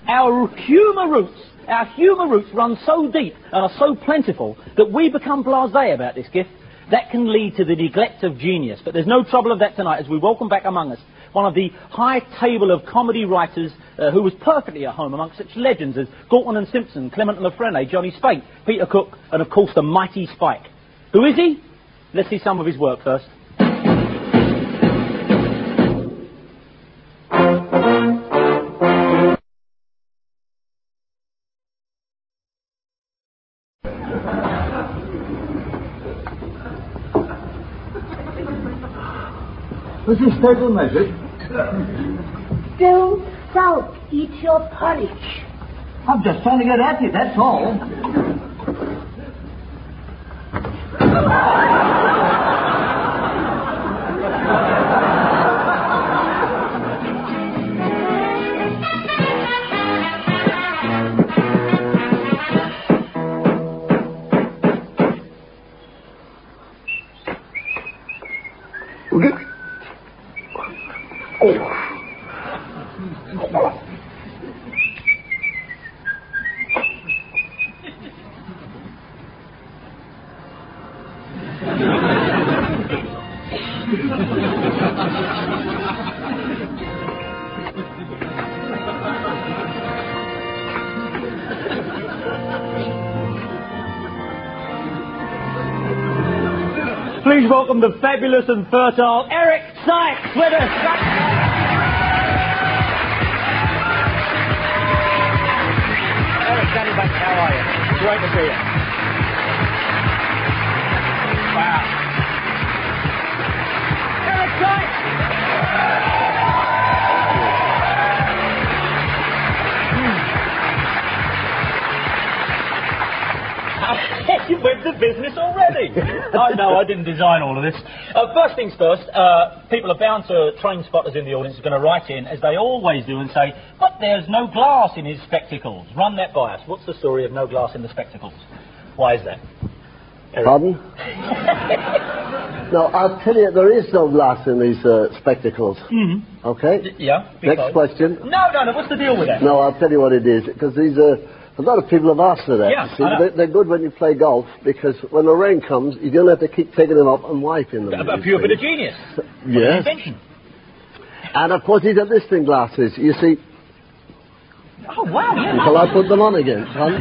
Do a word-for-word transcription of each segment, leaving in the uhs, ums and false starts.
Our humour roots, our humour roots run so deep and are so plentiful that we become blasé about this gift. That can lead to the neglect of genius. But there's no trouble of that tonight as we welcome back among us one of the high table of comedy writers uh, who was perfectly at home amongst such legends as Galton and Simpson, Clement and Lafrene, Johnny Spate, Peter Cook, and of course the mighty Spike. Who is he? Let's see some of his work first. Was this table measured? Don't sulk. Eat your porridge. I'm just trying to get at you, that's all. Please welcome the fabulous and fertile Eric Sykes with us. Eric, Danny Banks, how are you? Great to see you. Wow. Eric Sykes! You went to business already. I know, I didn't design all of this. Uh, first things first, uh, people are bound to, train spotters in the audience are going to write in, as they always do, and say, but there's no glass in his spectacles. Run that by us. What's the story of no glass in the spectacles? Why is that? Eric? Pardon? No, I'll tell you, there is no glass in these uh, spectacles. Mm-hmm. Okay? D- yeah. Because... Next question. No, no, no, what's the deal with that? No, I'll tell you what it is, because these are... A lot of people have asked for that. Yeah, you see, I know. they're, they're good when you play golf because when the rain comes, you don't have to keep taking them up and wiping them. A, a pure bit of genius. Yes. Invention. And of course, these are listening glasses. You see. Oh wow! Yeah. Until I put them on again, son.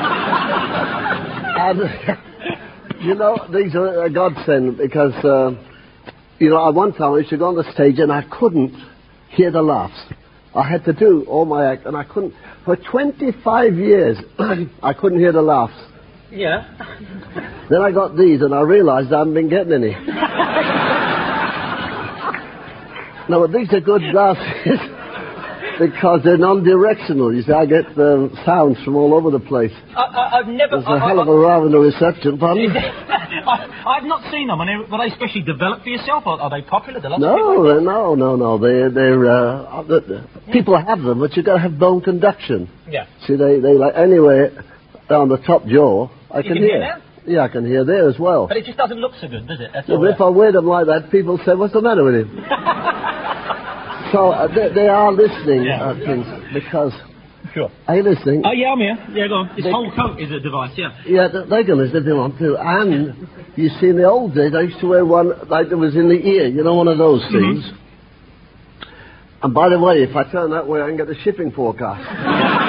And you know, these are a godsend because uh, you know, at one time I used to go on the stage and I couldn't hear the laughs. I had to do all my act, and I couldn't. For twenty-five years, I couldn't hear the laughs. Yeah. Then I got these, and I realised I haven't been getting any. No, but these are good glasses because they're non-directional. You see, I get the sounds from all over the place. I, I, I've never... There's a I, hell I, of a row in the reception, pardon? I, I've not seen them. Are they, were they specially developed for yourself, or are they popular? Do lots No, of people they're, no, no, no. They're, they're, uh, uh, people have them, but you've got to have bone conduction. Yeah. See, they, they like, anyway, down the top jaw, I You can, can hear. hear now? Yeah, I can hear there as well. But it just doesn't look so good, does it? That's Yeah, all but that. if I wear them like that, people say, what's the matter with him? So uh, they, they are listening, Yeah. uh, things, because... Sure. Are you listening? Oh, yeah, I'm here. Yeah, go on. This They- whole coat is a device, yeah. Yeah, they, they can listen if they want to. And, you see, in the old days, I used to wear one like that was in the ear, you know, one of those things. Mm-hmm. And by the way, if I turn that way, I can get the shipping forecast.